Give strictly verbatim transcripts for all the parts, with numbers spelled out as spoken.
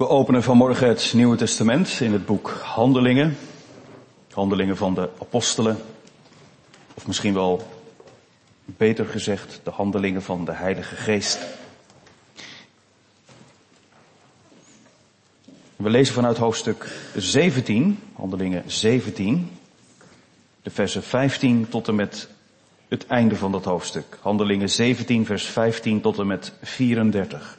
We openen vanmorgen het Nieuwe Testament in het boek Handelingen. Handelingen van de apostelen. Of misschien wel beter gezegd, de handelingen van de Heilige Geest. We lezen vanuit hoofdstuk zeventien, Handelingen zeventien. De versen vijftien tot en met het einde van dat hoofdstuk. Handelingen zeventien, vers vijftien tot en met vierendertig.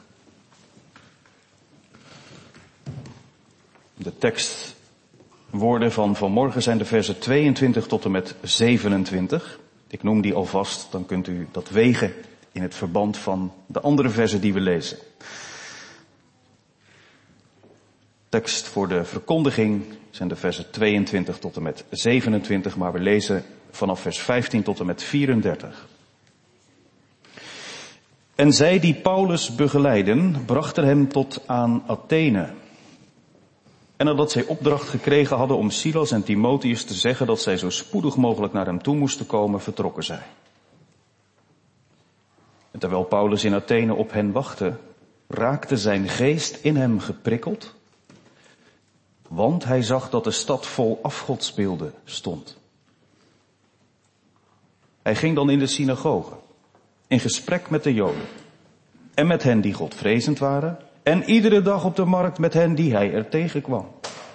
De tekstwoorden van vanmorgen zijn de versen tweeëntwintig tot en met zevenentwintig. Ik noem die alvast, dan kunt u dat wegen in het verband van de andere versen die we lezen. Tekst voor de verkondiging zijn de versen tweeëntwintig tot en met zevenentwintig, maar we lezen vanaf vers vijftien tot en met vierendertig. En zij die Paulus begeleiden, brachten hem tot aan Athene. En nadat zij opdracht gekregen hadden om Silas en Timotheus te zeggen dat zij zo spoedig mogelijk naar hem toe moesten komen, vertrokken zij. En terwijl Paulus in Athene op hen wachtte, raakte zijn geest in hem geprikkeld, want hij zag dat de stad vol afgodsbeelden stond. Hij ging dan in de synagoge, in gesprek met de Joden, en met hen die godvrezend waren, en iedere dag op de markt met hen die hij er tegenkwam.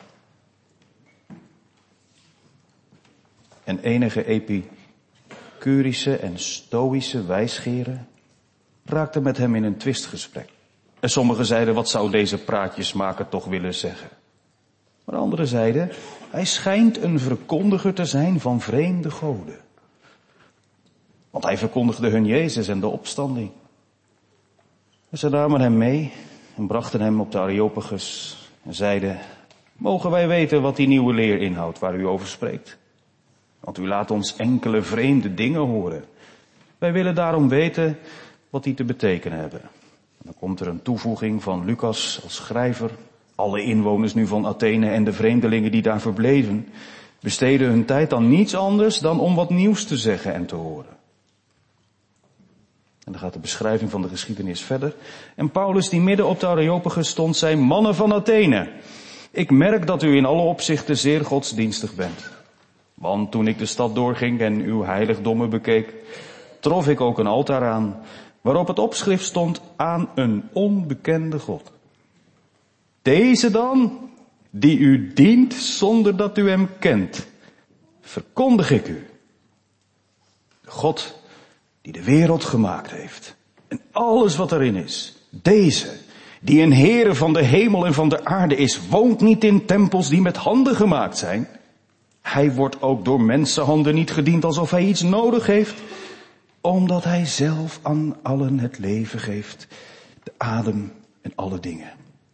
En enige epicurische en stoïsche wijsgeren raakten met hem in een twistgesprek. En sommigen zeiden, wat zou deze praatjesmaker toch willen zeggen? Maar anderen zeiden, hij schijnt een verkondiger te zijn van vreemde goden. Want hij verkondigde hun Jezus en de opstanding. En ze namen hem mee en brachten hem op de Areopagus en zeiden, mogen wij weten wat die nieuwe leer inhoudt waar u over spreekt? Want u laat ons enkele vreemde dingen horen. Wij willen daarom weten wat die te betekenen hebben. En dan komt er een toevoeging van Lucas als schrijver. Alle inwoners nu van Athene en de vreemdelingen die daar verbleven, besteden hun tijd aan niets anders dan om wat nieuws te zeggen en te horen. En dan gaat de beschrijving van de geschiedenis verder. En Paulus, die midden op de Areopagus stond, zei, mannen van Athene, ik merk dat u in alle opzichten zeer godsdienstig bent. Want toen ik de stad doorging en uw heiligdommen bekeek, trof ik ook een altaar aan, waarop het opschrift stond aan een onbekende God. Deze dan, die u dient zonder dat u hem kent, verkondig ik u. De God die de wereld gemaakt heeft en alles wat erin is. Deze, die een Heere van de hemel en van de aarde is, woont niet in tempels die met handen gemaakt zijn. Hij wordt ook door mensenhanden niet gediend alsof hij iets nodig heeft, omdat hij zelf aan allen het leven geeft, de adem en alle dingen.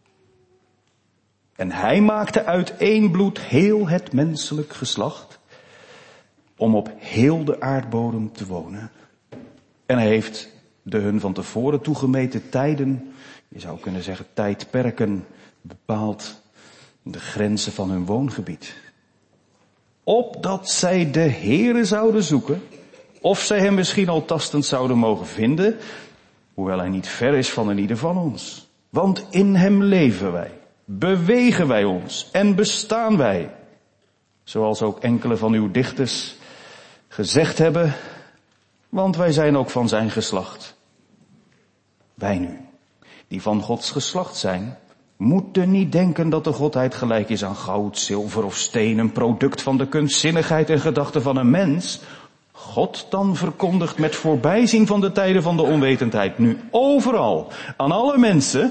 En hij maakte uit één bloed heel het menselijk geslacht, om op heel de aardbodem te wonen. En hij heeft de hun van tevoren toegemeten tijden, je zou kunnen zeggen tijdperken, bepaald de grenzen van hun woongebied. Opdat zij de Heere zouden zoeken, of zij hem misschien al tastend zouden mogen vinden, hoewel hij niet ver is van een ieder van ons. Want in hem leven wij, bewegen wij ons en bestaan wij. Zoals ook enkele van uw dichters gezegd hebben, want wij zijn ook van zijn geslacht. Wij nu, die van Gods geslacht zijn, moeten niet denken dat de godheid gelijk is aan goud, zilver of steen, een product van de kunstzinnigheid en gedachten van een mens. God dan verkondigt met voorbijzien van de tijden van de onwetendheid nu overal aan alle mensen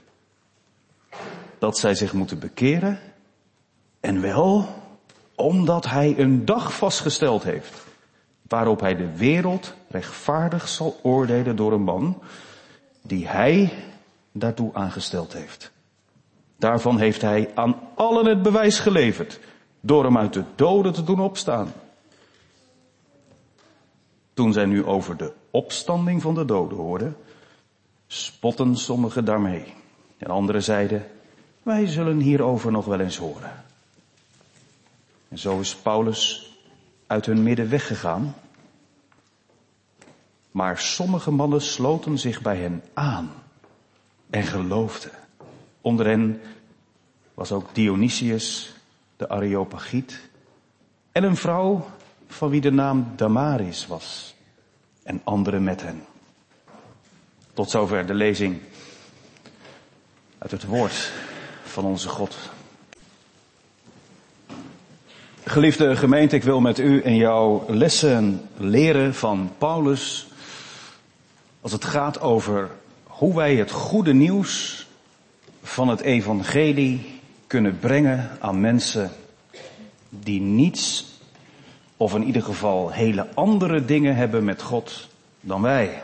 dat zij zich moeten bekeren, en wel omdat hij een dag vastgesteld heeft waarop hij de wereld rechtvaardig zal oordelen door een man die hij daartoe aangesteld heeft. Daarvan heeft hij aan allen het bewijs geleverd door hem uit de doden te doen opstaan. Toen zij nu over de opstanding van de doden hoorden, spotten sommigen daarmee. En anderen zeiden, wij zullen hierover nog wel eens horen. En zo is Paulus uit hun midden weggegaan. Maar sommige mannen sloten zich bij hen aan en geloofden. Onder hen was ook Dionysius, de Areopagiet, en een vrouw van wie de naam Damaris was, en anderen met hen. Tot zover de lezing uit het woord van onze God. Geliefde gemeente, ik wil met u en jou lessen leren van Paulus als het gaat over hoe wij het goede nieuws van het evangelie kunnen brengen aan mensen die niets, of in ieder geval hele andere dingen hebben met God dan wij.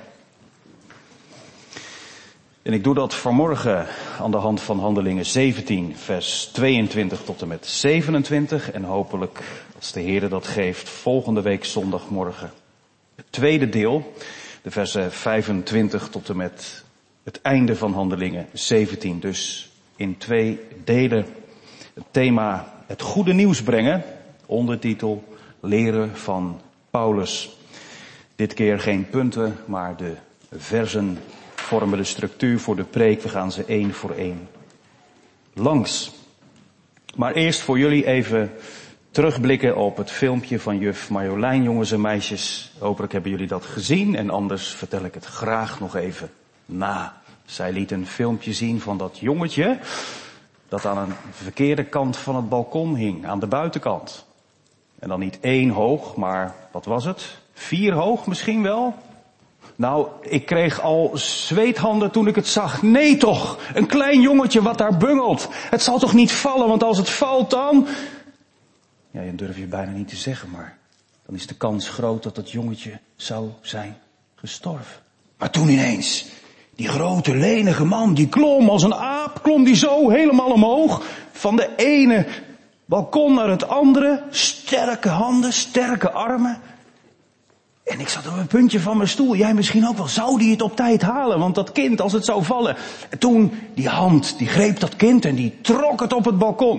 En ik doe dat vanmorgen aan de hand van Handelingen zeventien, vers tweeëntwintig tot en met zevenentwintig. En hopelijk, als de Heer dat geeft, volgende week zondagmorgen. Het tweede deel, de versen vijfentwintig tot en met het einde van Handelingen zeventien. Dus in twee delen het thema het goede nieuws brengen, ondertitel leren van Paulus. Dit keer geen punten, maar de versen vormen de structuur voor de preek. We gaan ze één voor één langs. Maar eerst voor jullie even terugblikken op het filmpje van juf Marjolein, jongens en meisjes. Hopelijk hebben jullie dat gezien en anders vertel ik het graag nog even na. Zij liet een filmpje zien van dat jongetje dat aan een verkeerde kant van het balkon hing, aan de buitenkant. En dan niet één hoog, maar wat was het? Vier hoog misschien wel? Nou, ik kreeg al zweethanden toen ik het zag. Nee toch, een klein jongetje wat daar bungelt. Het zal toch niet vallen, want als het valt dan... Ja, dat durf je bijna niet te zeggen, maar dan is de kans groot dat dat jongetje zou zijn gestorven. Maar toen ineens, die grote lenige man, die klom als een aap, klom die zo helemaal omhoog. Van de ene balkon naar het andere, sterke handen, sterke armen. En ik zat op een puntje van mijn stoel. Jij misschien ook wel. Zou die het op tijd halen? Want dat kind, als het zou vallen. En toen, die hand, die greep dat kind en die trok het op het balkon.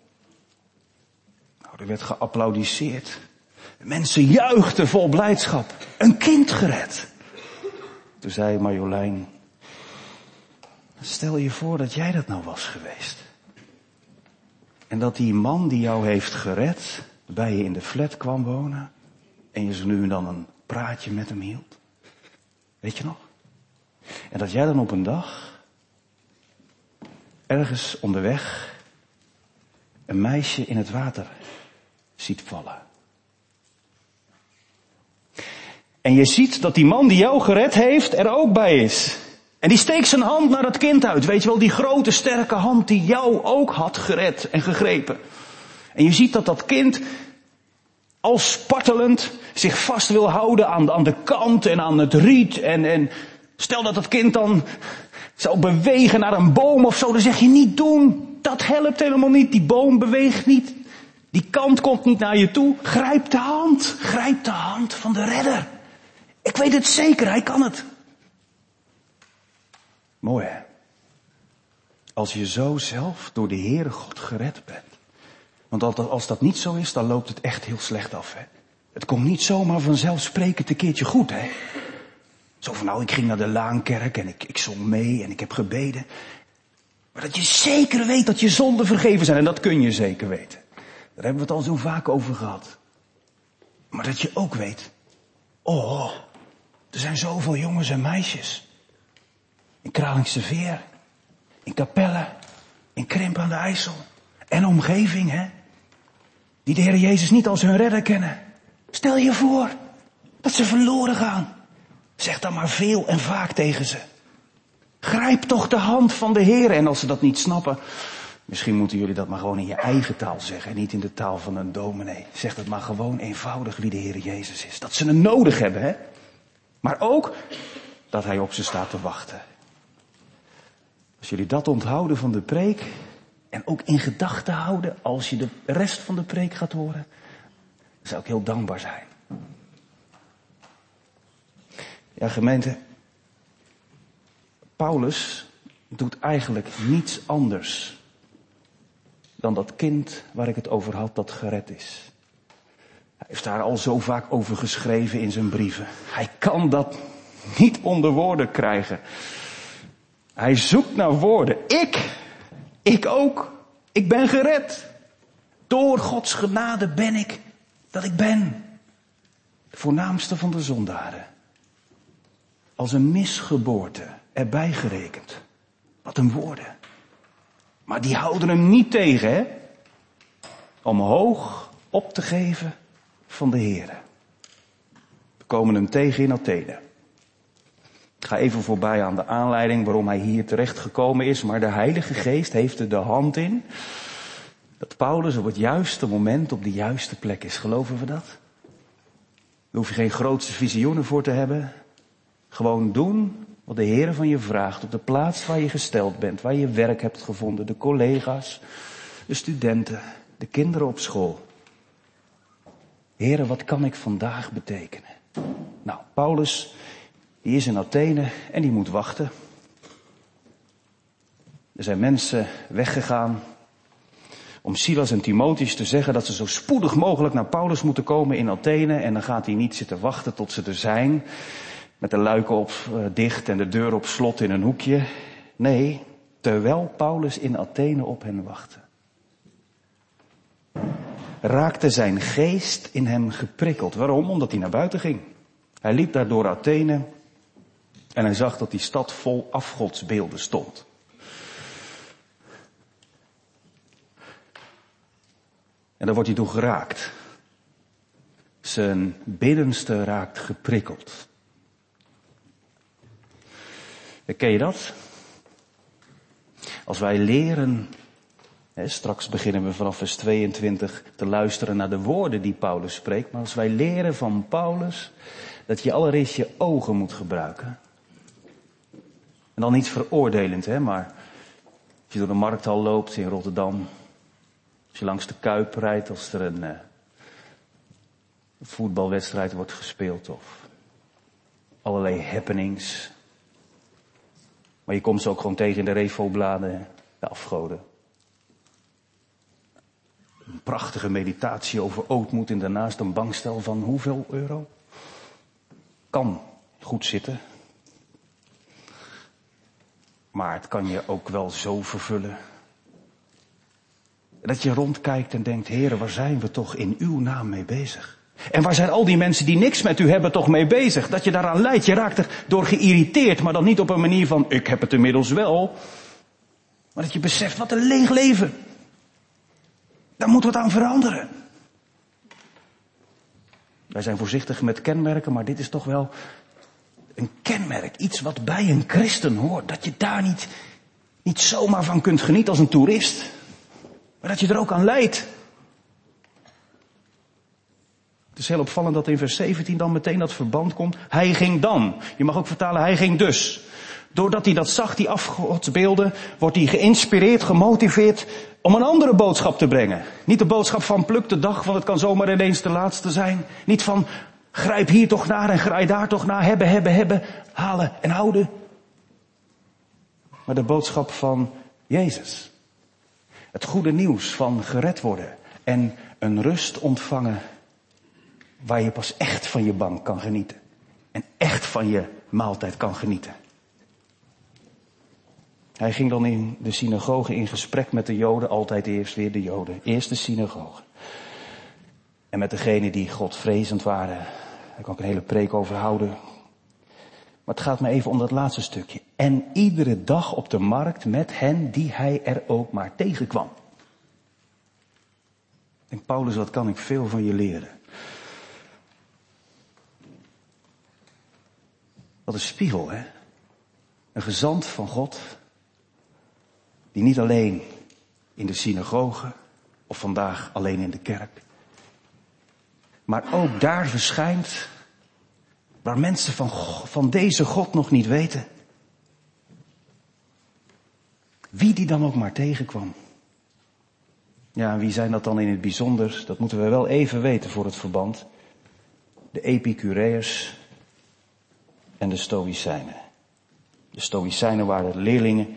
Nou, er werd geapplaudisseerd. Mensen juichten vol blijdschap. Een kind gered. Toen zei Marjolein, stel je voor dat jij dat nou was geweest. En dat die man die jou heeft gered, bij je in de flat kwam wonen. En je zo nu en dan een praatje met hem hield. Weet je nog? En dat jij dan op een dag, ergens onderweg, een meisje in het water ziet vallen. En je ziet dat die man die jou gered heeft er ook bij is. En die steekt zijn hand naar dat kind uit. Weet je wel, die grote sterke hand die jou ook had gered en gegrepen. En je ziet dat dat kind al spartelend zich vast wil houden aan, aan de kant en aan het riet. En, en stel dat dat kind dan zou bewegen naar een boom of zo, dan zeg je niet doen. Dat helpt helemaal niet. Die boom beweegt niet. Die kant komt niet naar je toe. Grijp de hand. Grijp de hand van de redder. Ik weet het zeker, hij kan het. Mooi hè? Als je zo zelf door de Heere God gered bent. Want als dat niet zo is, dan loopt het echt heel slecht af. Hè? Het komt niet zomaar vanzelfsprekend een keertje goed. Hè? Zo van nou, ik ging naar de Laankerk en ik, ik zong mee en ik heb gebeden. Maar dat je zeker weet dat je zonden vergeven zijn. En dat kun je zeker weten. Daar hebben we het al zo vaak over gehad. Maar dat je ook weet. Oh, er zijn zoveel jongens en meisjes. In Kralingse Veer. In Capelle. In Krimp aan de IJssel. En omgeving, hè. Die de Heer Jezus niet als hun redder kennen. Stel je voor dat ze verloren gaan. Zeg dan maar veel en vaak tegen ze. Grijp toch de hand van de Heer. En als ze dat niet snappen, misschien moeten jullie dat maar gewoon in je eigen taal zeggen. En niet in de taal van een dominee. Zeg dat maar gewoon eenvoudig wie de Heer Jezus is. Dat ze hem nodig hebben, hè. Maar ook dat hij op ze staat te wachten. Als jullie dat onthouden van de preek. En ook in gedachten houden als je de rest van de preek gaat horen. Dan zou ik heel dankbaar zijn. Ja, gemeente. Paulus doet eigenlijk niets anders dan dat kind waar ik het over had dat gered is. Hij heeft daar al zo vaak over geschreven in zijn brieven. Hij kan dat niet onder woorden krijgen. Hij zoekt naar woorden. Ik, ik ook. Ik ben gered. Door Gods genade ben ik dat ik ben. De voornaamste van de zondaren. Als een misgeboorte erbij gerekend. Wat een woorden. Maar die houden hem niet tegen, hè? Om hoog op te geven van de Heere. We komen hem tegen in Athene. Ik ga even voorbij aan de aanleiding waarom hij hier terecht gekomen is. Maar de Heilige Geest heeft er de hand in. Dat Paulus op het juiste moment op de juiste plek is. Geloven we dat? Daar hoef je geen grootste visioenen voor te hebben. Gewoon doen wat de Heere van je vraagt. Op de plaats waar je gesteld bent. Waar je werk hebt gevonden. De collega's. De studenten. De kinderen op school. Heere, wat kan ik vandaag betekenen? Nou, Paulus, die is in Athene en die moet wachten. Er zijn mensen weggegaan om Silas en Timotheus te zeggen dat ze zo spoedig mogelijk naar Paulus moeten komen in Athene. En dan gaat hij niet zitten wachten tot ze er zijn. Met de luiken op uh, dicht en de deur op slot in een hoekje. Nee, terwijl Paulus in Athene op hen wachtte. Raakte zijn geest in hem geprikkeld. Waarom? Omdat hij naar buiten ging. Hij liep daar door Athene en hij zag dat die stad vol afgodsbeelden stond. En daar wordt hij toe geraakt. Zijn binnenste raakt geprikkeld. Ken je dat? Als wij leren, hè, straks beginnen we vanaf vers tweeëntwintig te luisteren naar de woorden die Paulus spreekt. Maar als wij leren van Paulus dat je allereerst je ogen moet gebruiken. En dan niet veroordelend, hè, maar als je door de markthal loopt in Rotterdam. Als je langs de Kuip rijdt, als er een uh, voetbalwedstrijd wordt gespeeld of allerlei happenings. Maar je komt ze ook gewoon tegen in de Refo-bladen, de afgoden. Een prachtige meditatie over ootmoed en daarnaast een bankstel van hoeveel euro? Kan goed zitten. Maar het kan je ook wel zo vervullen. Dat je rondkijkt en denkt, Heere, waar zijn we toch in uw naam mee bezig? En waar zijn al die mensen die niks met u hebben toch mee bezig? Dat je daaraan lijdt. Je raakt er door geïrriteerd, maar dan niet op een manier van, ik heb het inmiddels wel. Maar dat je beseft, wat een leeg leven. Daar moet wat aan veranderen. Wij zijn voorzichtig met kenmerken, maar dit is toch wel een kenmerk. Iets wat bij een christen hoort. Dat je daar niet, niet zomaar van kunt genieten als een toerist. Maar dat je er ook aan lijdt. Het is heel opvallend dat in vers zeventien dan meteen dat verband komt. Hij ging dan. Je mag ook vertalen, hij ging dus. Doordat hij dat zag, die afgodsbeelden, wordt hij geïnspireerd, gemotiveerd om een andere boodschap te brengen. Niet de boodschap van pluk de dag, want het kan zomaar ineens de laatste zijn. Niet van grijp hier toch naar en graai daar toch naar, hebben, hebben, hebben, halen en houden. Maar de boodschap van Jezus. Het goede nieuws van gered worden en een rust ontvangen waar je pas echt van je bank kan genieten. En echt van je maaltijd kan genieten. Hij ging dan in de synagoge in gesprek met de Joden, altijd eerst weer de Joden. Eerst de synagoge. En met degenen die Godvrezend waren. Daar kan ik een hele preek over houden. Maar het gaat me even om dat laatste stukje. En iedere dag op de markt met hen die hij er ook maar tegenkwam. Ik denk, Paulus, wat kan ik veel van je leren. Wat een spiegel, hè? Een gezant van God, die niet alleen in de synagoge, of vandaag alleen in de kerk, maar ook daar verschijnt, waar mensen van, van deze God nog niet weten. Wie die dan ook maar tegenkwam. Ja, en wie zijn dat dan in het bijzonder? Dat moeten we wel even weten voor het verband. De Epicureërs en de Stoïcijnen. De Stoïcijnen waren leerlingen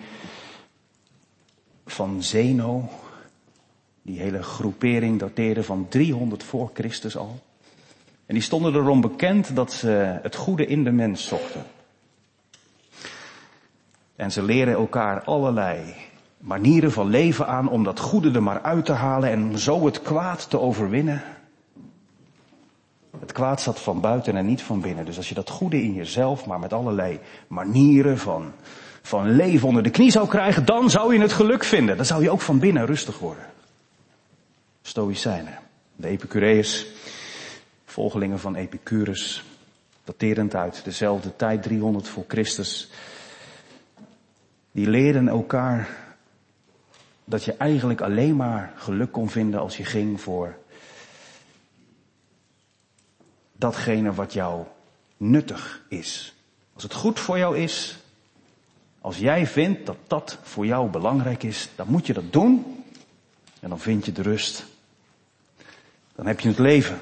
van Zeno. Die hele groepering dateerde van driehonderd voor Christus al. En die stonden erom bekend dat ze het goede in de mens zochten. En ze leren elkaar allerlei manieren van leven aan om dat goede er maar uit te halen en om zo het kwaad te overwinnen. Het kwaad zat van buiten en niet van binnen. Dus als je dat goede in jezelf, maar met allerlei manieren van, van leven onder de knie zou krijgen, dan zou je het geluk vinden. Dan zou je ook van binnen rustig worden. Stoïcijnen, de Epicureërs, volgelingen van Epicurus, daterend uit dezelfde tijd, driehonderd voor Christus. Die leerden elkaar dat je eigenlijk alleen maar geluk kon vinden als je ging voor datgene wat jou nuttig is. Als het goed voor jou is, als jij vindt dat dat voor jou belangrijk is, dan moet je dat doen en dan vind je de rust. Dan heb je het leven.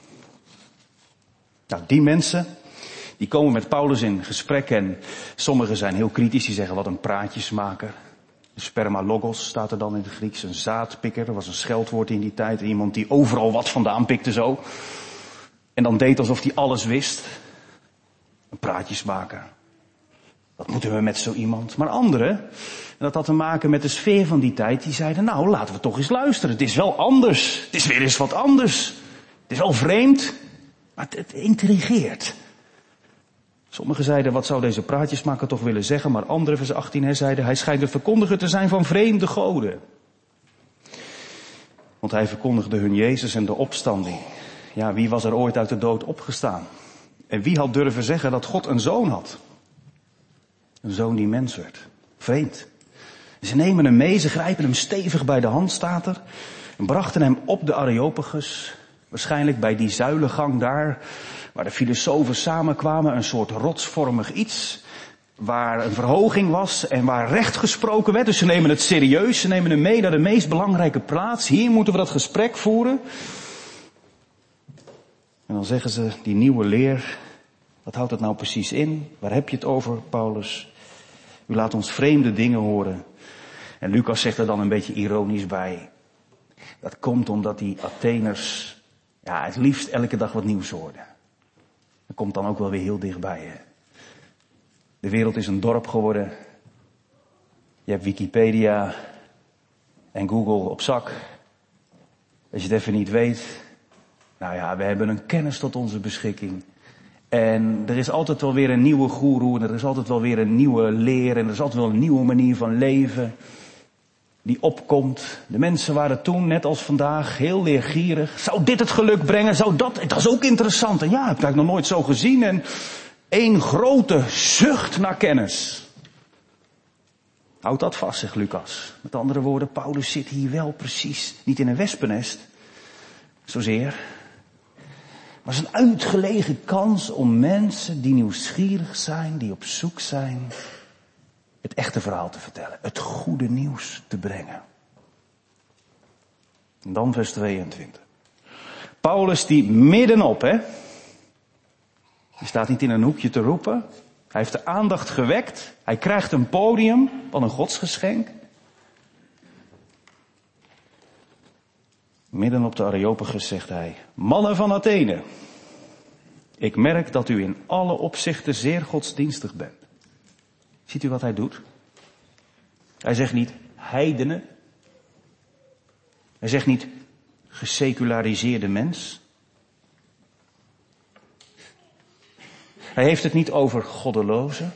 Nou, die mensen, die komen met Paulus in gesprek en sommigen zijn heel kritisch, die zeggen wat een praatjesmaker. Een spermalogos staat er dan in het Grieks, een zaadpikker, dat was een scheldwoord in die tijd. Iemand die overal wat vandaan pikte zo. En dan deed alsof hij alles wist. Een praatjesmaker. Wat moeten we met zo iemand? Maar anderen, en dat had te maken met de sfeer van die tijd, die zeiden, nou laten we toch eens luisteren. Het is wel anders. Het is weer eens wat anders. Het is wel vreemd, maar het, het intrigeert. Sommigen zeiden, wat zou deze praatjesmaker toch willen zeggen? Maar anderen, vers achttien, hij zeiden, hij schijnt een verkondiger te zijn van vreemde goden. Want hij verkondigde hun Jezus en de opstanding. Ja, wie was er ooit uit de dood opgestaan? En wie had durven zeggen dat God een zoon had? Een zoon die mens werd. Vreemd. Ze nemen hem mee, ze grijpen hem stevig bij de hand, staat er. En brachten hem op de Areopagus. Waarschijnlijk bij die zuilengang daar, waar de filosofen samenkwamen. Een soort rotsvormig iets. Waar een verhoging was en waar recht gesproken werd. Dus ze nemen het serieus, ze nemen hem mee naar de meest belangrijke plaats. Hier moeten we dat gesprek voeren. En dan zeggen ze, die nieuwe leer, wat houdt het nou precies in? Waar heb je het over, Paulus? U laat ons vreemde dingen horen. En Lucas zegt er dan een beetje ironisch bij. Dat komt omdat die Atheners, ja, het liefst elke dag wat nieuws hoorden. Dat komt dan ook wel weer heel dichtbij, hè? De wereld is een dorp geworden. Je hebt Wikipedia en Google op zak. Als je het even niet weet. Nou ja, we hebben een kennis tot onze beschikking. En er is altijd wel weer een nieuwe goeroe. En er is altijd wel weer een nieuwe leer. En er is altijd wel een nieuwe manier van leven. Die opkomt. De mensen waren toen, net als vandaag, heel leergierig. Zou dit het geluk brengen? Zou dat? Dat is ook interessant. En ja, heb ik eigenlijk nog nooit zo gezien. En één grote zucht naar kennis. Houd dat vast, zegt Lucas. Met andere woorden, Paulus zit hier wel precies. Niet in een wespennest. Zozeer. Maar het is een uitgelegen kans om mensen die nieuwsgierig zijn, die op zoek zijn, het echte verhaal te vertellen. Het goede nieuws te brengen. En dan vers tweeëntwintig. Paulus die middenop, hè. Die staat niet in een hoekje te roepen. Hij heeft de aandacht gewekt. Hij krijgt een podium, wat een godsgeschenk. Midden op de Areopagus zegt hij, mannen van Athene, ik merk dat u in alle opzichten zeer godsdienstig bent. Ziet u wat hij doet? Hij zegt niet heidenen. Hij zegt niet geseculariseerde mens. Hij heeft het niet over goddelozen.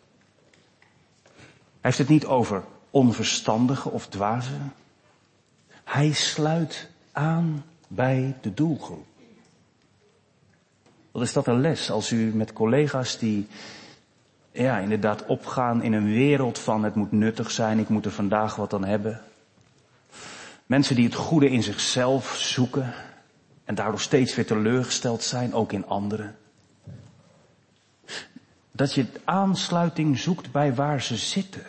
Hij heeft het niet over onverstandigen of dwazen. Hij sluit aan bij de doelgroep. Wat is dat een les als u met collega's die ja, inderdaad opgaan in een wereld van het moet nuttig zijn, ik moet er vandaag wat aan hebben. Mensen die het goede in zichzelf zoeken en daardoor steeds weer teleurgesteld zijn, ook in anderen. Dat je aansluiting zoekt bij waar ze zitten.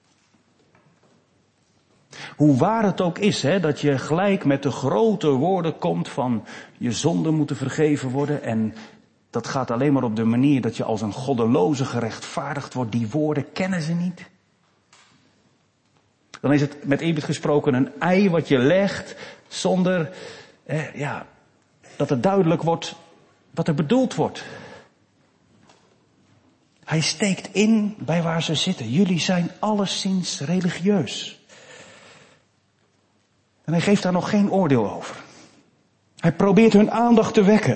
Hoe waar het ook is, hè, dat je gelijk met de grote woorden komt van je zonden moeten vergeven worden. En dat gaat alleen maar op de manier dat je als een goddeloze gerechtvaardigd wordt. Die woorden kennen ze niet. Dan is het met eerbied gesproken een ei wat je legt zonder eh, ja, dat het duidelijk wordt wat er bedoeld wordt. Hij steekt in bij waar ze zitten. Jullie zijn alleszins religieus. En hij geeft daar nog geen oordeel over. Hij probeert hun aandacht te wekken.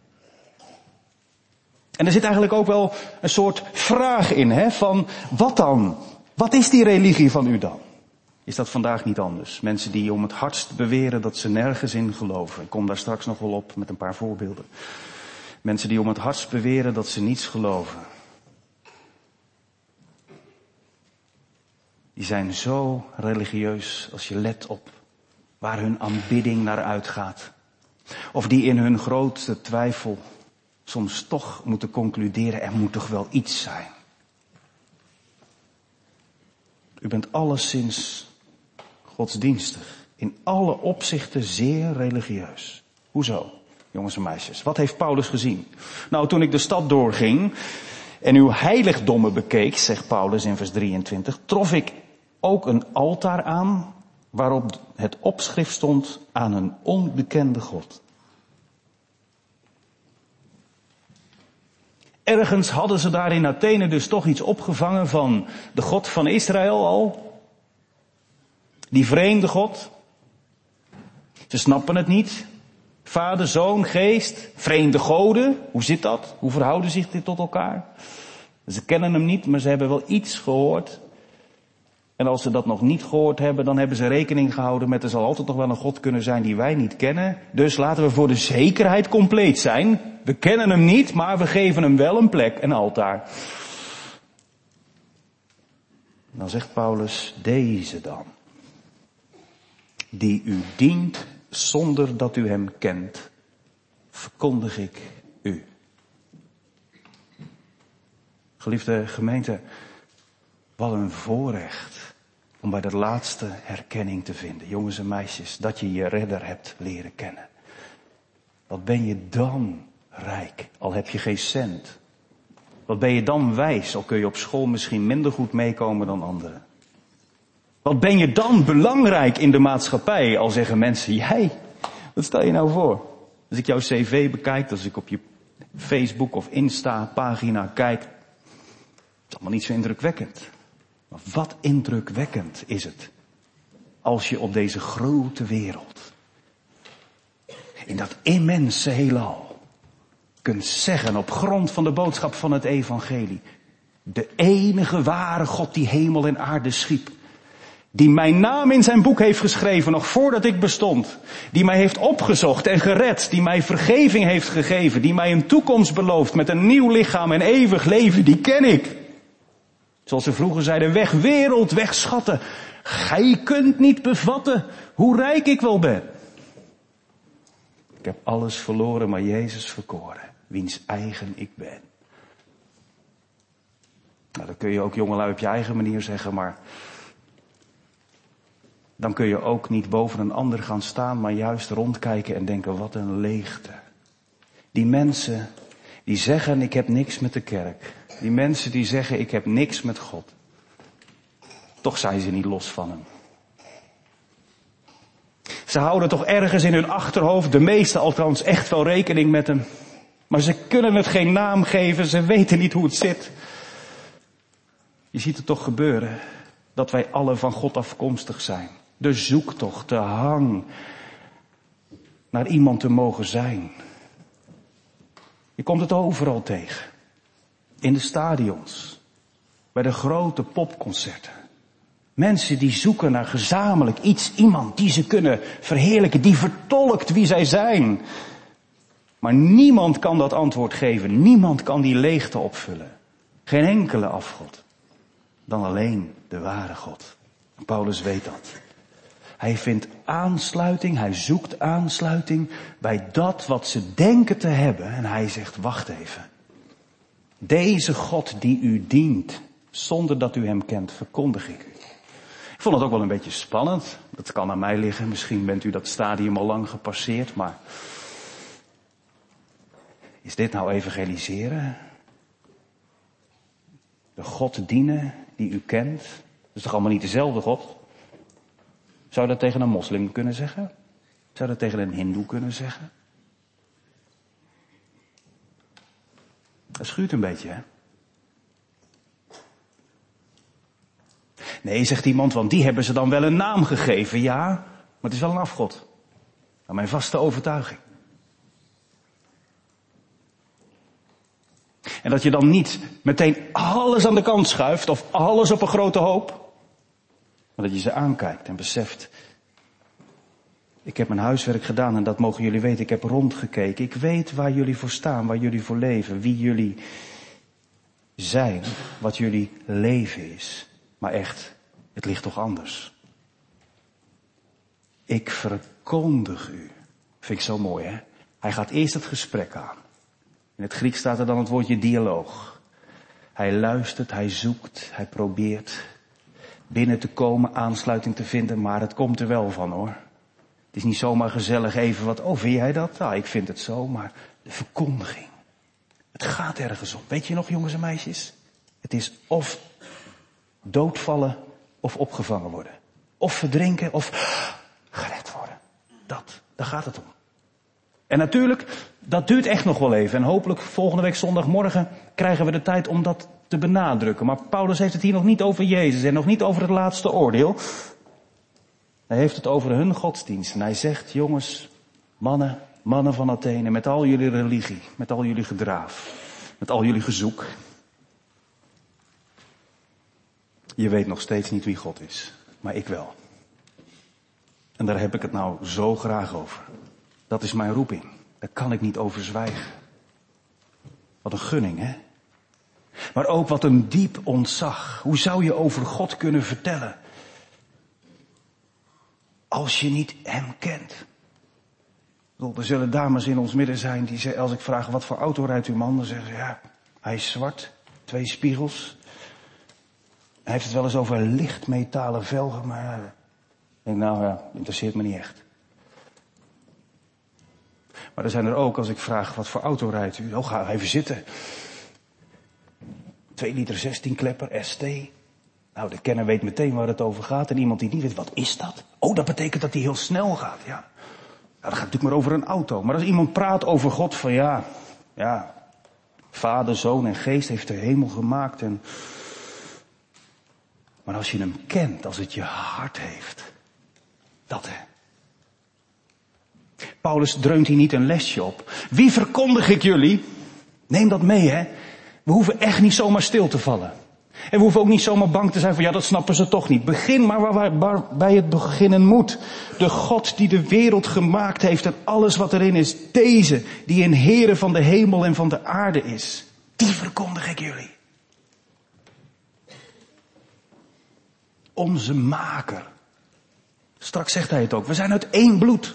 En er zit eigenlijk ook wel een soort vraag in, hè, van wat dan? Wat is die religie van u dan? Is dat vandaag niet anders? Mensen die om het hardst beweren dat ze nergens in geloven. Ik kom daar straks nog wel op met een paar voorbeelden. Mensen die om het hardst beweren dat ze niets geloven. Die zijn zo religieus als je let op waar hun aanbidding naar uitgaat. Of die in hun grootste twijfel soms toch moeten concluderen, er moet toch wel iets zijn. U bent alleszins godsdienstig. In alle opzichten zeer religieus. Hoezo, jongens en meisjes? Wat heeft Paulus gezien? Nou, toen ik de stad doorging en uw heiligdommen bekeek, zegt Paulus in vers drieëntwintig, trof ik ook een altaar aan waarop het opschrift stond aan een onbekende God. Ergens hadden ze daar in Athene dus toch iets opgevangen van de God van Israël al. Die vreemde God. Ze snappen het niet. Vader, Zoon, Geest, vreemde goden. Hoe zit dat? Hoe verhouden zich dit tot elkaar? Ze kennen hem niet, maar ze hebben wel iets gehoord. En als ze dat nog niet gehoord hebben, dan hebben ze rekening gehouden met er zal altijd nog wel een God kunnen zijn die wij niet kennen. Dus laten we voor de zekerheid compleet zijn. We kennen hem niet, maar we geven hem wel een plek, een altaar. Dan zegt Paulus, deze dan, die u dient zonder dat u hem kent, verkondig ik u. Geliefde gemeente, wat een voorrecht om bij dat laatste herkenning te vinden. Jongens en meisjes, dat je je redder hebt leren kennen. Wat ben je dan rijk, al heb je geen cent. Wat ben je dan wijs, al kun je op school misschien minder goed meekomen dan anderen. Wat ben je dan belangrijk in de maatschappij, al zeggen mensen, jij, wat stel je nou voor? Als ik jouw cv bekijk, als ik op je Facebook of Insta pagina kijk, het is allemaal niet zo indrukwekkend. Maar wat indrukwekkend is het, als je op deze grote wereld, in dat immense heelal, kunt zeggen op grond van de boodschap van het evangelie, de enige ware God die hemel en aarde schiep, die mijn naam in zijn boek heeft geschreven nog voordat ik bestond, die mij heeft opgezocht en gered, die mij vergeving heeft gegeven, die mij een toekomst belooft met een nieuw lichaam en eeuwig leven, die ken ik. Zoals ze vroeger zeiden, weg wereld, weg schatten. Gij kunt niet bevatten hoe rijk ik wel ben. Ik heb alles verloren, maar Jezus verkoren, wiens eigen ik ben. Nou, dat kun je ook jongelui op je eigen manier zeggen, maar dan kun je ook niet boven een ander gaan staan, maar juist rondkijken en denken, wat een leegte. Die mensen die zeggen, ik heb niks met de kerk. Die mensen die zeggen, ik heb niks met God. Toch zijn ze niet los van hem. Ze houden toch ergens in hun achterhoofd, de meesten althans, echt wel rekening met hem. Maar ze kunnen het geen naam geven, ze weten niet hoe het zit. Je ziet het toch gebeuren, dat wij alle van God afkomstig zijn. De zoektocht, de hang naar iemand te mogen zijn. Je komt het overal tegen. In de stadions. Bij de grote popconcerten. Mensen die zoeken naar gezamenlijk iets, iemand die ze kunnen verheerlijken, die vertolkt wie zij zijn. Maar niemand kan dat antwoord geven. Niemand kan die leegte opvullen. Geen enkele afgod. Dan alleen de ware God. Paulus weet dat. Hij vindt aansluiting, hij zoekt aansluiting bij dat wat ze denken te hebben. En hij zegt, wacht even. Deze God die u dient, zonder dat u hem kent, verkondig ik u. Ik vond het ook wel een beetje spannend. Dat kan aan mij liggen. Misschien bent u dat stadium al lang gepasseerd, maar is dit nou evangeliseren? De God dienen die u kent? Dat is toch allemaal niet dezelfde God? Zou je dat tegen een moslim kunnen zeggen? Zou je dat tegen een hindoe kunnen zeggen? Dat schuurt een beetje, hè? Nee, zegt iemand, want die hebben ze dan wel een naam gegeven. Ja, Maar het is wel een afgod. Nou, mijn vaste overtuiging. En dat je dan niet meteen alles aan de kant schuift of alles op een grote hoop. Maar dat je ze aankijkt en beseft. Ik heb mijn huiswerk gedaan en dat mogen jullie weten. Ik heb rondgekeken. Ik weet waar jullie voor staan, waar jullie voor leven. Wie jullie zijn, wat jullie leven is. Maar echt, het ligt toch anders. Ik verkondig u. Vind ik zo mooi, hè? Hij gaat eerst het gesprek aan. In het Grieks staat er dan het woordje dialoog. Hij luistert, hij zoekt, hij probeert binnen te komen, aansluiting te vinden, maar het komt er wel van, hoor. Het is niet zomaar gezellig even wat, oh, vind jij dat? Nou, ik vind het zo, maar de verkondiging. Het gaat ergens om. Weet je nog, jongens en meisjes? Het is of doodvallen of opgevangen worden. Of verdrinken of gered worden. Dat, daar gaat het om. En natuurlijk, dat duurt echt nog wel even. En hopelijk volgende week zondagmorgen krijgen we de tijd om dat te benadrukken. Maar Paulus heeft het hier nog niet over Jezus en nog niet over het laatste oordeel. Hij heeft het over hun godsdienst. En hij zegt, jongens, mannen, mannen van Athene, met al jullie religie, met al jullie gedraaf, met al jullie gezoek. Je weet nog steeds niet wie God is, maar ik wel. En daar heb ik het nou zo graag over. Dat is mijn roeping. Daar kan ik niet over zwijgen. Wat een gunning, hè? Maar ook wat een diep ontzag. Hoe zou je over God kunnen vertellen als je niet hem kent? Er zullen dames in ons midden zijn die zeggen, als ik vraag wat voor auto rijdt uw man, dan zeggen ze, ja, hij is zwart, twee spiegels. Hij heeft het wel eens over lichtmetalen velgen, maar ik denk, nou ja, interesseert me niet echt. Maar er zijn er ook, als ik vraag, wat voor auto rijdt u? Oh, ga even zitten. twee liter zestien klepper, S T. Nou, de kenner weet meteen waar het over gaat. En iemand die niet weet, wat is dat? Oh, dat betekent dat hij heel snel gaat, ja. Nou, dat gaat natuurlijk maar over een auto. Maar als iemand praat over God, van ja, ja, Vader, Zoon en Geest heeft de hemel gemaakt. En... Maar als je hem kent, als het je hart heeft, dat hè. Paulus dreunt hier niet een lesje op. Wie verkondig ik jullie? Neem dat mee, hè. We hoeven echt niet zomaar stil te vallen. En we hoeven ook niet zomaar bang te zijn van, ja, dat snappen ze toch niet. Begin maar waar, waar bij het beginnen moet. De God die de wereld gemaakt heeft en alles wat erin is. Deze, die een Heere van de hemel en van de aarde is. Die verkondig ik jullie. Onze maker. Straks zegt hij het ook. We zijn uit één bloed.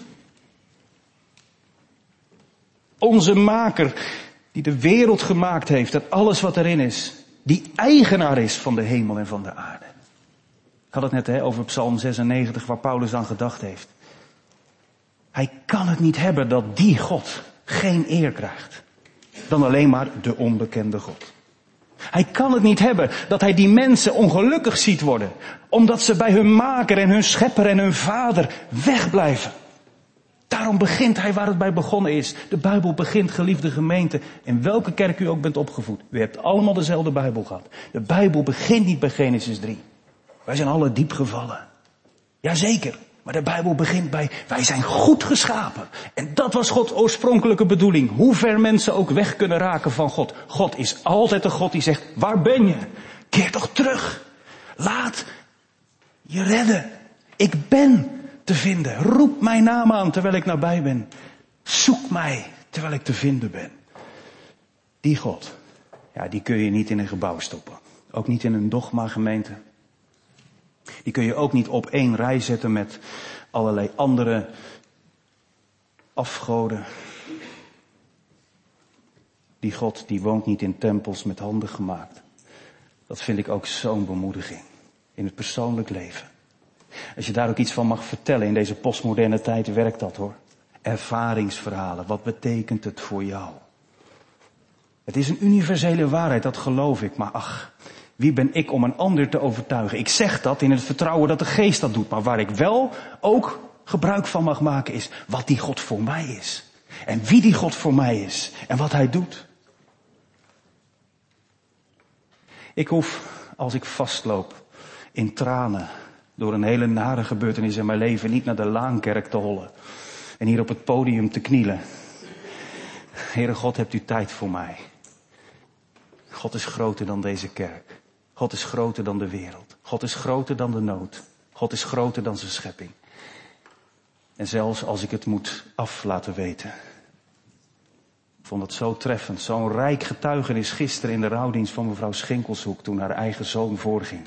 Onze maker, die de wereld gemaakt heeft en alles wat erin is. Die eigenaar is van de hemel en van de aarde. Ik had het net hè, over Psalm zesennegentig waar Paulus aan gedacht heeft. Hij kan het niet hebben dat die God geen eer krijgt. Dan alleen maar de onbekende God. Hij kan het niet hebben dat hij die mensen ongelukkig ziet worden. Omdat ze bij hun maker en hun schepper en hun vader wegblijven. Daarom begint hij waar het bij begonnen is. De Bijbel begint, geliefde gemeente, in welke kerk u ook bent opgevoed. U hebt allemaal dezelfde Bijbel gehad. De Bijbel begint niet bij Genesis drie. Wij zijn alle diep gevallen. Jazeker, maar de Bijbel begint bij, wij zijn goed geschapen. En dat was Gods oorspronkelijke bedoeling. Hoe ver mensen ook weg kunnen raken van God. God is altijd een God die zegt, waar ben je? Keer toch terug. Laat je redden. Ik ben te vinden. Roep mijn naam aan terwijl ik nabij ben. Zoek mij terwijl ik te vinden ben. Die God, ja, die kun je niet in een gebouw stoppen. Ook niet in een dogma gemeente. Die kun je ook niet op één rij zetten met allerlei andere afgoden. Die God, die woont niet in tempels met handen gemaakt. Dat vind ik ook zo'n bemoediging in het persoonlijk leven. Als je daar ook iets van mag vertellen in deze postmoderne tijd, werkt dat hoor. Ervaringsverhalen, wat betekent het voor jou? Het is een universele waarheid, dat geloof ik. Maar ach, wie ben ik om een ander te overtuigen? Ik zeg dat in het vertrouwen dat de Geest dat doet. Maar waar ik wel ook gebruik van mag maken is wat die God voor mij is. En wie die God voor mij is. En wat hij doet. Ik hoef, als ik vastloop in tranen door een hele nare gebeurtenis in mijn leven niet naar de Laankerk te hollen. En hier op het podium te knielen. Heere God, hebt u tijd voor mij. God is groter dan deze kerk. God is groter dan de wereld. God is groter dan de nood. God is groter dan zijn schepping. En zelfs als ik het moet af laten weten. Ik vond het zo treffend. Zo'n rijk getuigenis gisteren in de rouwdienst van mevrouw Schinkelshoek toen haar eigen zoon voorging.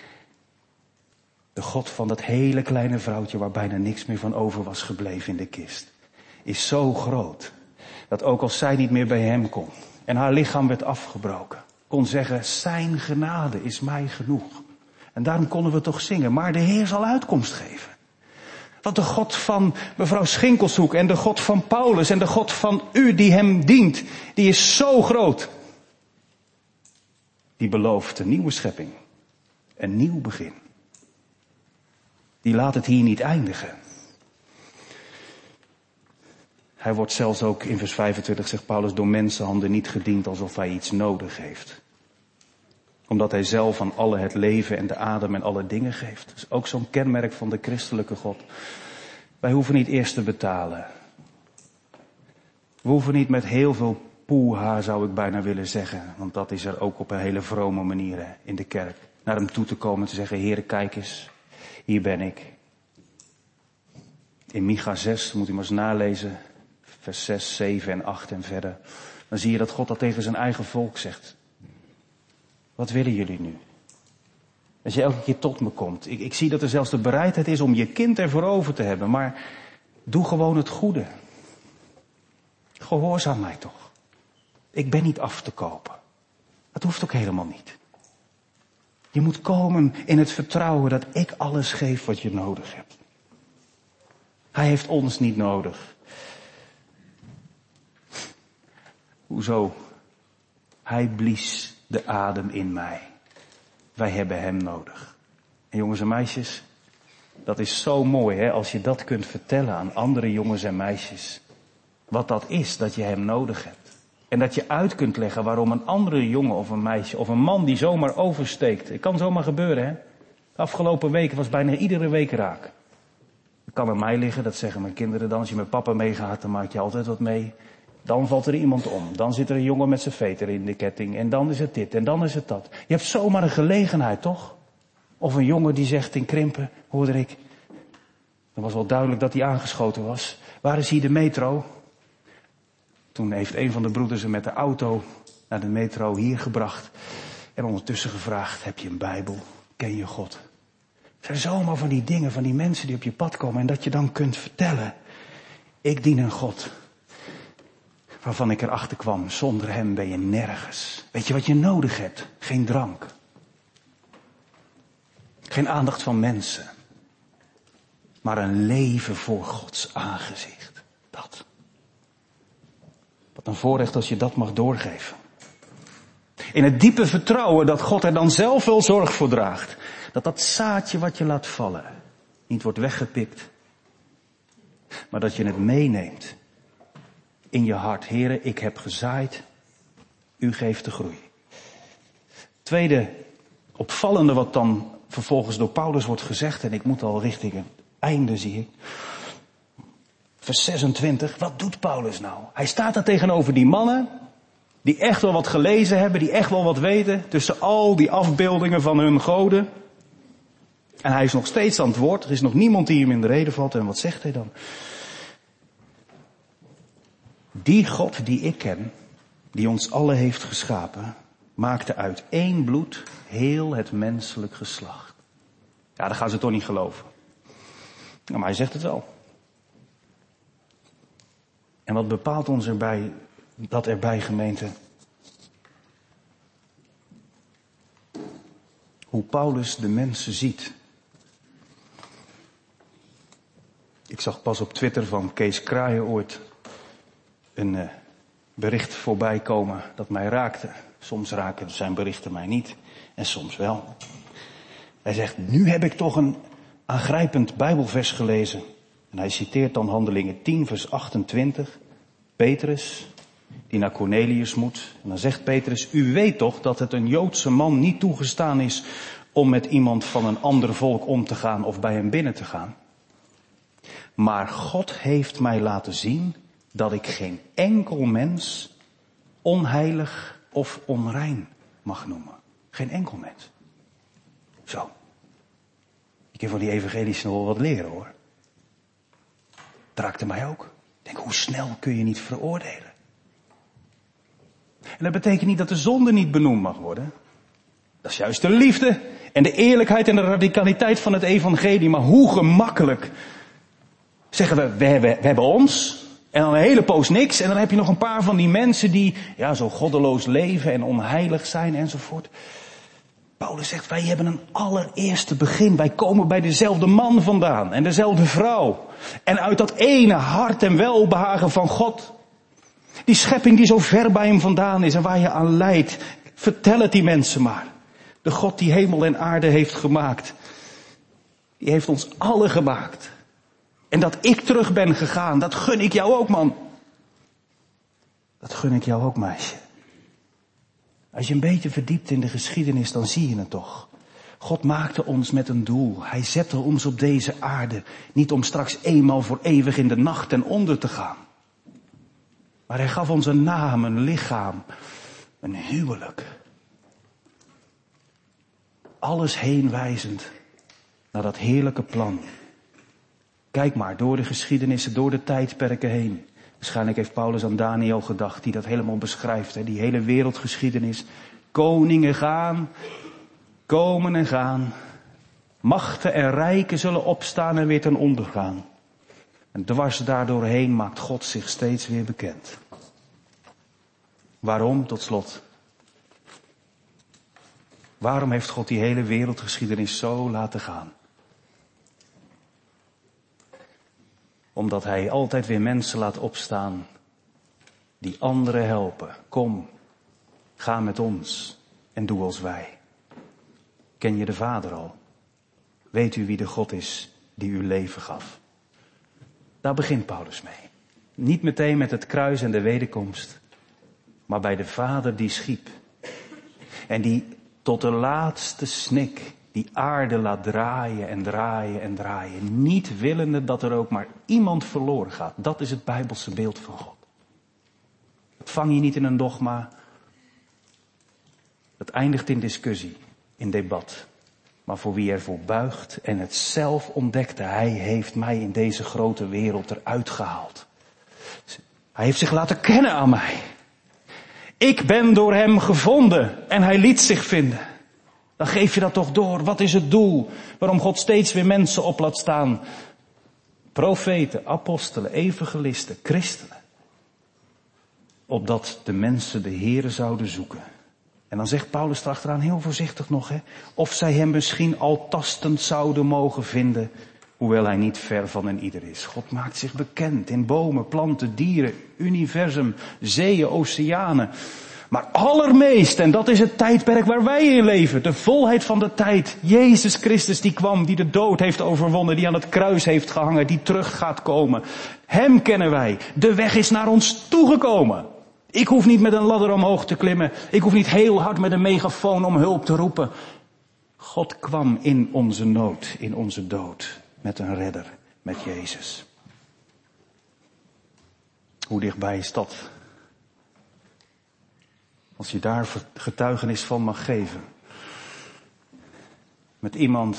De God van dat hele kleine vrouwtje waar bijna niks meer van over was gebleven in de kist. Is zo groot. Dat ook als zij niet meer bij hem kon. En haar lichaam werd afgebroken. Kon zeggen, zijn genade is mij genoeg. En daarom konden we toch zingen. Maar de Heer zal uitkomst geven. Want de God van mevrouw Schinkelshoek en de God van Paulus en de God van u die hem dient. Die is zo groot. Die belooft een nieuwe schepping. Een nieuw begin. Die laat het hier niet eindigen. Hij wordt zelfs ook in vers vijfentwintig, zegt Paulus, door mensenhanden niet gediend alsof hij iets nodig heeft. Omdat hij zelf aan alle het leven en de adem en alle dingen geeft. Dat is ook zo'n kenmerk van de christelijke God. Wij hoeven niet eerst te betalen. We hoeven niet met heel veel poeha, zou ik bijna willen zeggen. Want dat is er ook op een hele vrome manier hè, in de kerk. Naar hem toe te komen en te zeggen, Heere, kijk eens, hier ben ik. In Micha zes, moet u maar eens nalezen, vers zes, zeven en acht en verder. Dan zie je dat God dat tegen zijn eigen volk zegt. Wat willen jullie nu? Als je elke keer tot me komt. Ik, ik zie dat er zelfs de bereidheid is om je kind ervoor over te hebben. Maar doe gewoon het goede. Gehoorzaam mij toch. Ik ben niet af te kopen. Dat hoeft ook helemaal niet. Je moet komen in het vertrouwen dat ik alles geef wat je nodig hebt. Hij heeft ons niet nodig. Hoezo? Hij blies de adem in mij. Wij hebben hem nodig. En jongens en meisjes, dat is zo mooi hè, als je dat kunt vertellen aan andere jongens en meisjes. Wat dat is, dat je hem nodig hebt. En dat je uit kunt leggen waarom een andere jongen of een meisje of een man die zomaar oversteekt. Het kan zomaar gebeuren hè. De afgelopen weken was bijna iedere week raak. Het kan aan mij liggen, dat zeggen mijn kinderen dan. Als je met papa meegaat, dan maak je altijd wat mee. Dan valt er iemand om. Dan zit er een jongen met zijn veter in de ketting. En dan is het dit en dan is het dat. Je hebt zomaar een gelegenheid, toch? Of een jongen die zegt in Krimpen, hoorde ik. Dan was wel duidelijk dat hij aangeschoten was. Waar is hier de metro? Toen heeft een van de broeders hem met de auto naar de metro hier gebracht. En ondertussen gevraagd, heb je een Bijbel? Ken je God? Het zijn zomaar van die dingen, van die mensen die op je pad komen. En dat je dan kunt vertellen, ik dien een God. Waarvan ik erachter kwam, zonder hem ben je nergens. Weet je wat je nodig hebt? Geen drank. Geen aandacht van mensen. Maar een leven voor Gods aangezicht. Dat. Wat een voorrecht als je dat mag doorgeven. In het diepe vertrouwen dat God er dan zelf wel zorg voor draagt. Dat dat zaadje wat je laat vallen niet wordt weggepikt. Maar dat je het meeneemt in je hart. Heere, ik heb gezaaid. U geeft de groei. Tweede opvallende wat dan vervolgens door Paulus wordt gezegd. En ik moet al richting het einde zie ik. Vers zesentwintig. Wat doet Paulus nou? Hij staat daar tegenover die mannen. Die echt wel wat gelezen hebben. Die echt wel wat weten. Tussen al die afbeeldingen van hun goden. En hij is nog steeds aan het woord. Er is nog niemand die hem in de rede valt. En wat zegt hij dan? Die God die ik ken, die ons allen heeft geschapen, maakte uit één bloed heel het menselijk geslacht. Ja, dat gaan ze toch niet geloven. Nou, maar hij zegt het wel. En wat bepaalt ons erbij, dat erbij, gemeente? Hoe Paulus de mensen ziet. Ik zag pas op Twitter van Kees Kraaien ooit een uh, bericht voorbij komen dat mij raakte. Soms raken zijn berichten mij niet en soms wel. Hij zegt, nu heb ik toch een aangrijpend Bijbelvers gelezen. En hij citeert dan Handelingen tien vers achtentwintig. Petrus, die naar Cornelius moet. En dan zegt Petrus, u weet toch dat het een Joodse man niet toegestaan is om met iemand van een ander volk om te gaan of bij hem binnen te gaan. Maar God heeft mij laten zien dat ik geen enkel mens onheilig of onrein mag noemen. Geen enkel mens. Zo. Ik kan van die evangelische nog wel wat leren hoor. Dat raakte mij ook. Ik denk, hoe snel kun je niet veroordelen? En dat betekent niet dat de zonde niet benoemd mag worden. Dat is juist de liefde en de eerlijkheid en de radicaliteit van het evangelie. Maar hoe gemakkelijk zeggen we, we hebben, we hebben ons. En dan een hele poos niks. En dan heb je nog een paar van die mensen die ja, zo goddeloos leven en onheilig zijn enzovoort. Paulus zegt, wij hebben een allereerste begin. Wij komen bij dezelfde man vandaan en dezelfde vrouw. En uit dat ene hart en welbehagen van God. Die schepping die zo ver bij hem vandaan is en waar je aan lijdt. Vertel het die mensen maar. De God die hemel en aarde heeft gemaakt. Die heeft ons allen gemaakt. En dat ik terug ben gegaan, dat gun ik jou ook, man. Dat gun ik jou ook, meisje. Als je een beetje verdiept in de geschiedenis, dan zie je het toch. God maakte ons met een doel. Hij zette ons op deze aarde. Niet om straks eenmaal voor eeuwig in de nacht ten onder te gaan. Maar hij gaf ons een naam, een lichaam, een huwelijk. Alles heenwijzend naar dat heerlijke plan. Kijk maar, door de geschiedenissen, door de tijdperken heen. Waarschijnlijk heeft Paulus aan Daniel gedacht, die dat helemaal beschrijft. Hè? Die hele wereldgeschiedenis. Koningen gaan, komen en gaan. Machten en rijken zullen opstaan en weer ten onder gaan. En dwars daardoorheen maakt God zich steeds weer bekend. Waarom, tot slot? Waarom heeft God die hele wereldgeschiedenis zo laten gaan? Omdat hij altijd weer mensen laat opstaan die anderen helpen. Kom, ga met ons en doe als wij. Ken je de Vader al? Weet u wie de God is die uw leven gaf? Daar begint Paulus mee. Niet meteen met het kruis en de wederkomst, maar bij de Vader die schiep. En die tot de laatste snik die aarde laat draaien en draaien en draaien. Niet willende dat er ook maar iemand verloren gaat. Dat is het Bijbelse beeld van God. Dat vang je niet in een dogma. Dat eindigt in discussie, in debat. Maar voor wie ervoor buigt en het zelf ontdekte, hij heeft mij in deze grote wereld eruit gehaald. Hij heeft zich laten kennen aan mij. Ik ben door hem gevonden en hij liet zich vinden. Dan geef je dat toch door. Wat is het doel? Waarom God steeds weer mensen op laat staan? Profeten, apostelen, evangelisten, christenen. Opdat de mensen de Here zouden zoeken. En dan zegt Paulus erachteraan heel voorzichtig nog, hè, of zij hem misschien al tastend zouden mogen vinden, hoewel hij niet ver van een ieder is. God maakt zich bekend in bomen, planten, dieren, universum, zeeën, oceanen. Maar allermeest, en dat is het tijdperk waar wij in leven, de volheid van de tijd, Jezus Christus die kwam, die de dood heeft overwonnen, die aan het kruis heeft gehangen, die terug gaat komen. Hem kennen wij. De weg is naar ons toegekomen. Ik hoef niet met een ladder omhoog te klimmen. Ik hoef niet heel hard met een megafoon om hulp te roepen. God kwam in onze nood, in onze dood, met een redder, met Jezus. Hoe dichtbij is dat? Als je daar getuigenis van mag geven. Met iemand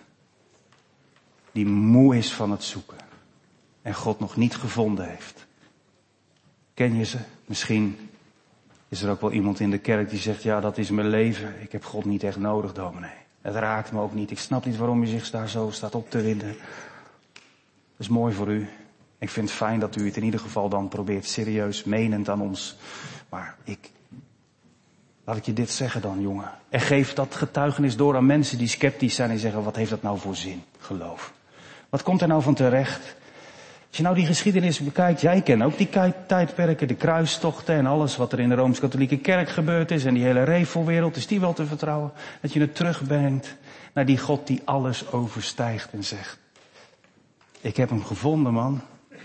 die moe is van het zoeken. En God nog niet gevonden heeft. Ken je ze? Misschien is er ook wel iemand in de kerk die zegt, ja, dat is mijn leven. Ik heb God niet echt nodig, dominee. Het raakt me ook niet. Ik snap niet waarom u zich daar zo staat op te winden. Dat is mooi voor u. Ik vind het fijn dat u het in ieder geval dan probeert serieus, menend aan ons. Maar ik, laat ik je dit zeggen dan, jongen. En geef dat getuigenis door aan mensen die sceptisch zijn en zeggen, wat heeft dat nou voor zin? Geloof. Wat komt er nou van terecht? Als je nou die geschiedenis bekijkt, jij kent ook die tijdperken, de kruistochten en alles wat er in de Rooms-Katholieke Kerk gebeurd is en die hele revelwereld, is die wel te vertrouwen? Dat je het terugbrengt naar die God die alles overstijgt en zegt, ik heb hem gevonden, man.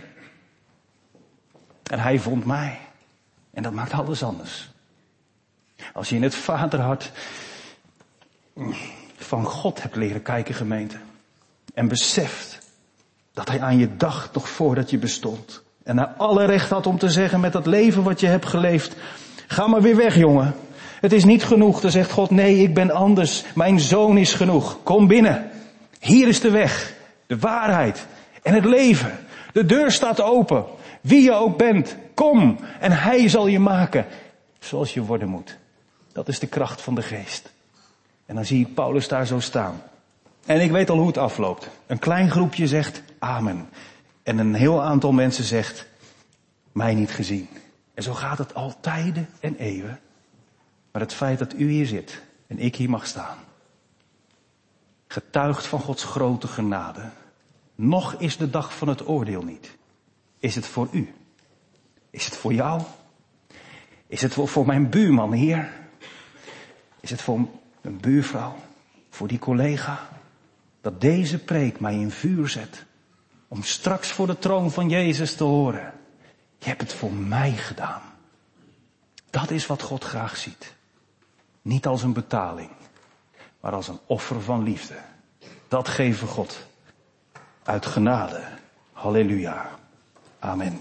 En hij vond mij. En dat maakt alles anders. Als je in het vaderhart van God hebt leren kijken, gemeente. En beseft dat hij aan je dacht nog voordat je bestond. En hij alle recht had om te zeggen met dat leven wat je hebt geleefd. Ga maar weer weg, jongen. Het is niet genoeg. Dan zegt God, nee, ik ben anders. Mijn zoon is genoeg. Kom binnen. Hier is de weg. De waarheid. En het leven. De deur staat open. Wie je ook bent. Kom. En hij zal je maken zoals je worden moet. Dat is de kracht van de geest. En dan zie ik Paulus daar zo staan. En ik weet al hoe het afloopt. Een klein groepje zegt amen. En een heel aantal mensen zegt, mij niet gezien. En zo gaat het al tijden en eeuwen. Maar het feit dat u hier zit en ik hier mag staan, getuigt van Gods grote genade. Nog is de dag van het oordeel niet. Is het voor u? Is het voor jou? Is het voor mijn buurman hier? Is het voor een buurvrouw? Voor die collega? Dat deze preek mij in vuur zet. Om straks voor de troon van Jezus te horen. Je hebt het voor mij gedaan. Dat is wat God graag ziet. Niet als een betaling. Maar als een offer van liefde. Dat geven we God. Uit genade. Halleluja. Amen.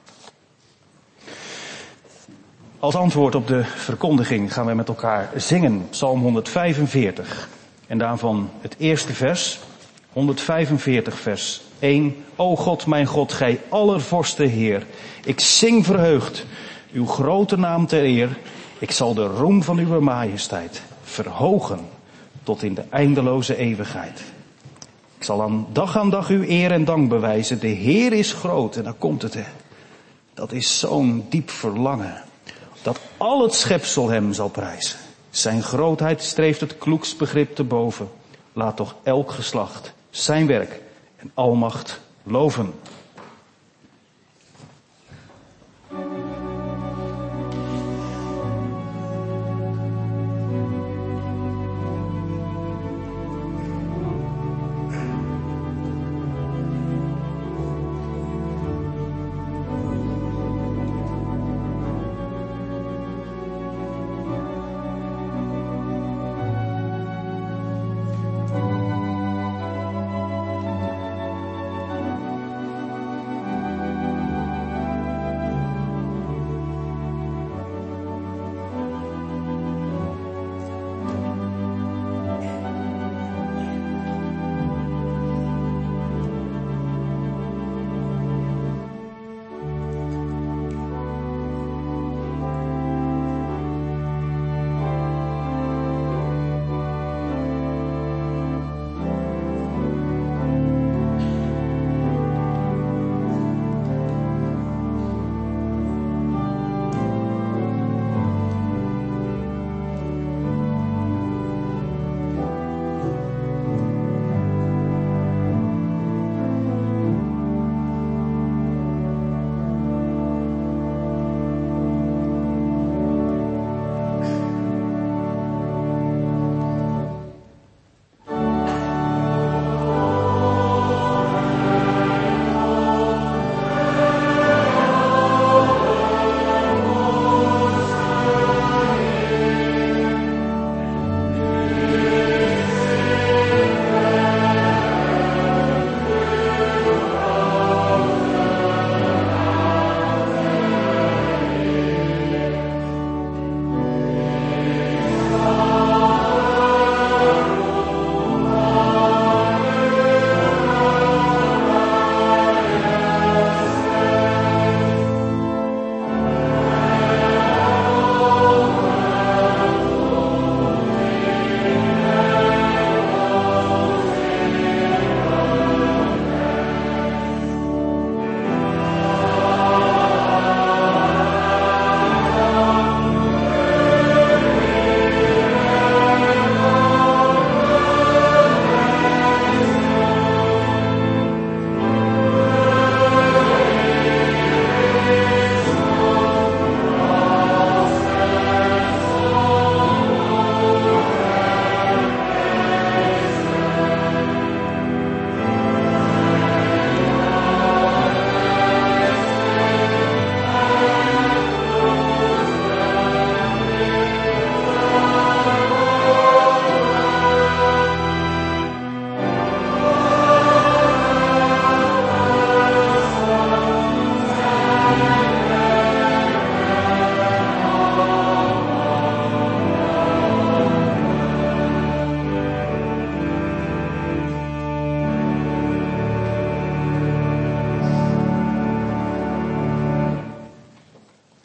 Als antwoord op de verkondiging gaan wij met elkaar zingen. Psalm honderdvijfenveertig. En daarvan het eerste vers. honderdvijfenveertig vers één. O God, mijn God, gij allervorste Heer. Ik zing verheugd uw grote naam ter eer. Ik zal de roem van uw majesteit verhogen tot in de eindeloze eeuwigheid. Ik zal aan dag aan dag uw eer en dank bewijzen. De Heer is groot. En daar komt het, hè. Dat is zo'n diep verlangen. Dat al het schepsel hem zal prijzen. Zijn grootheid streeft het kloekst begrip te boven. Laat toch elk geslacht zijn werk en almacht loven.